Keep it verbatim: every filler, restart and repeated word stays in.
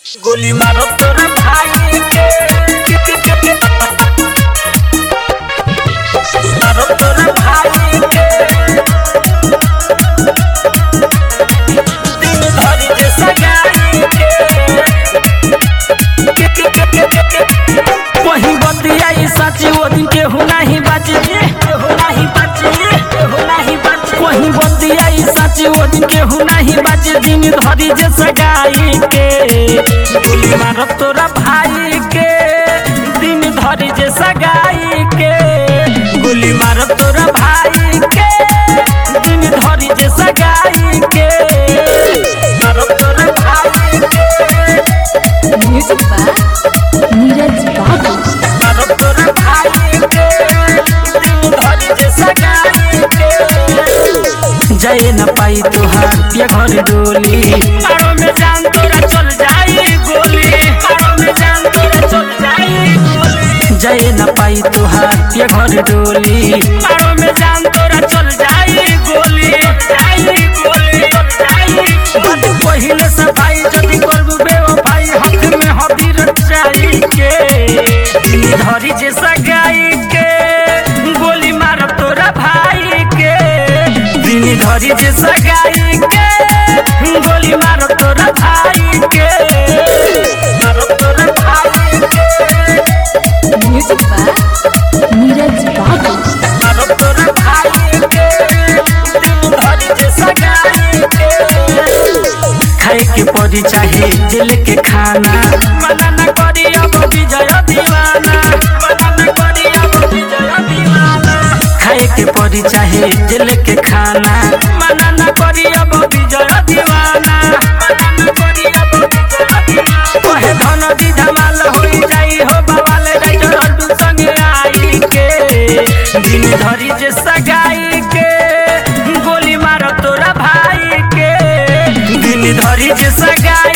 गोली मारो तोरा भाई के मारो तोरा भाई के दिन भर जैसा गाई के वही बतियाई साची वो दिन के हो नहीं बाची हो नहीं बाची हो नहीं बाची वही बतियाई साची वो दिन के हो नहीं बाची दिन धरी जैसा गाई के गोली मारो तोरा भाई के दिन धरी जैसा गाई के गोली मारो तोरा भाई के दिन धरी जैसा गाई के मारो तोरा भाई के म्यूजिक बाय नीरज बाबू। मारो तोरा भाई के दिन धरी जैसा गाई के जाए न पाई तुहार ये घर डोली आड़ो में जान तोरा चल जाई गोली आड़ो में जान तोरा चल जाई गोली जाए न पाई तुहार ये घर डोली आड़ो में जान तोरा चल जाई गोली जाई गोली चल जाई बात पहिले से भाई जदी करबू बेवफाई हाथ में हबीर चाई के दिन धरी जैसा गाई के गोली मार तोरा भाई के दिन धरी जैसा गाई के गोली मारो तोरा भाई के मारो तोरा भाई के म्यूजिक बाय नीरज बाबू। मारो तोरा भाई के दिन धरी जैसा गाई के खाए के पड़ी चाहे दिल के खाना मना न करी अब विजय दीवाना मना न करी अब विजय दीवाना खाए के पड़ी चाहे दिल के खाना मना न करी अब विजय दीवाना मना न करी अब विजय दीवाना ओहे धन दी धमाल होई जाई हो बवाल राइटर हर संग आई के दिन धरी जैसा गाई के गोली मारो तोरा भाई के दिन धरी जैसा गाई